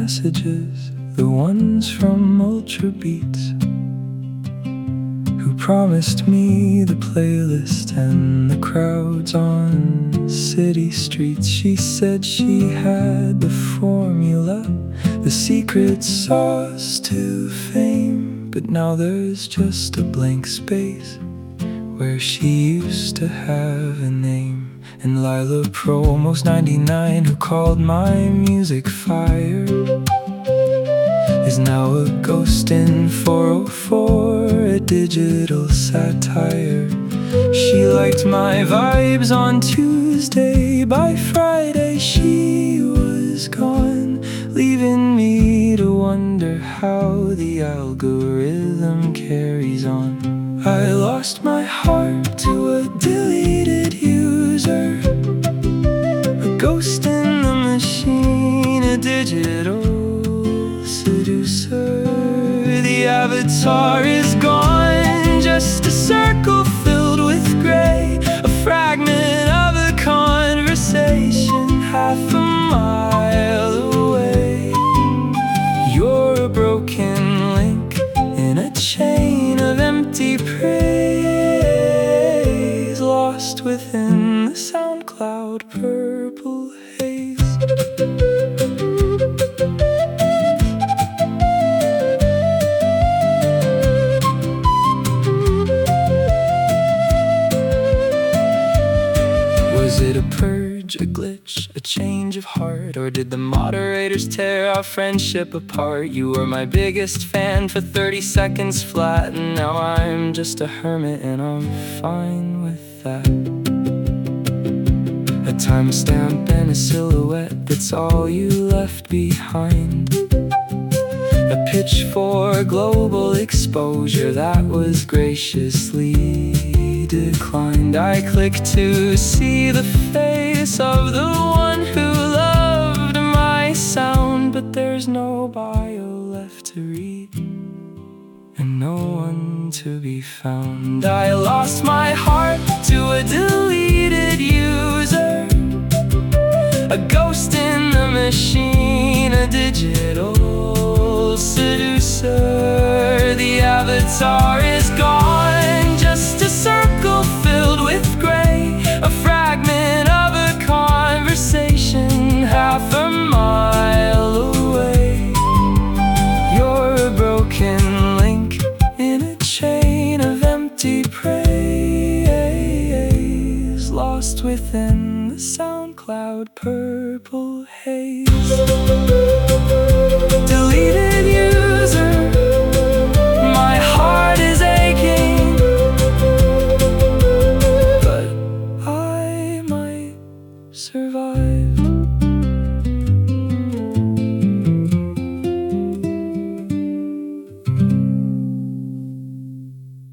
messages, the ones from Ultra Beats, who promised me the playlist and the crowds on city streets. She said she had the formula, the secret sauce to fame, but now there's just a blank space where she used to have a name. And Lila Promos 99, who called my music fire, is now a ghost in 404, a digital satire. She liked my vibes on Tuesday, by Friday she was gone, leaving me to wonder how the algorithm carries on. I lost my heart to a deleted user, a ghost in the machine, a digital seducer. The avatar is gone, just a circle filled with gray, a fragment of a conversation half a mile away. You're a broken link in a chain of empty praise, lost within the SoundCloud purple haze. Was it a purge, a glitch, a change of heart? Or did the moderators tear our friendship apart? You were my biggest fan for 30 seconds flat, and now I'm just a hermit and I'm fine with that. A timestamp and a silhouette, that's all you left behind. A pitch for global exposure that was graciously declined. I clicked to see the face of the one who loved my sound, but there's no bio left to read and no one to be found. I lost my heart to a deleted user, a ghost in the machine, a digital seducer. The avatar is gone, just a circle filled with gray, a fragment of a conversation half a mile away. You're a broken link in a chain of empty praise, lost within the SoundCloud purple haze. Deleted user, my heart is aching, but I might survive.